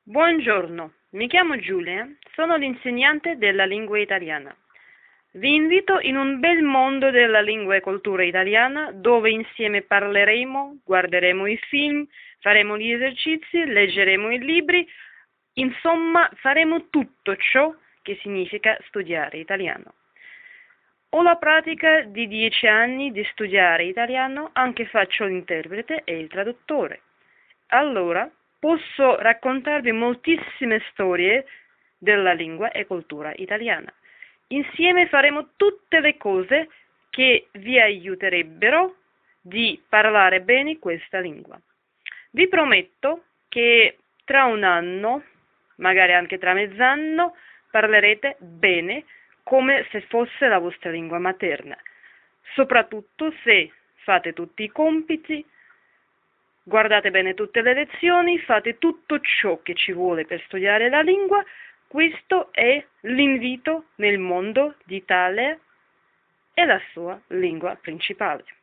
Buongiorno, mi chiamo Giulia, sono l'insegnante della lingua italiana. Vi invito in un bel mondo della lingua e cultura italiana dove insieme parleremo, guarderemo i film, faremo gli esercizi, leggeremo i libri, insomma faremo tutto ciò che significa studiare italiano. Ho la pratica di 10 anni di studiare italiano, anche faccio l'interprete e il traduttore. Allora, posso raccontarvi moltissime storie della lingua e cultura italiana. Insieme faremo tutte le cose che vi aiuterebbero di parlare bene questa lingua. Vi prometto che tra un anno, magari anche tra mezz'anno, parlerete bene come se fosse la vostra lingua materna, soprattutto se fate tutti i compiti, guardate bene tutte le lezioni, fate tutto ciò che ci vuole per studiare la lingua. Questo è l'invito nel mondo d'Italia e la sua lingua principale.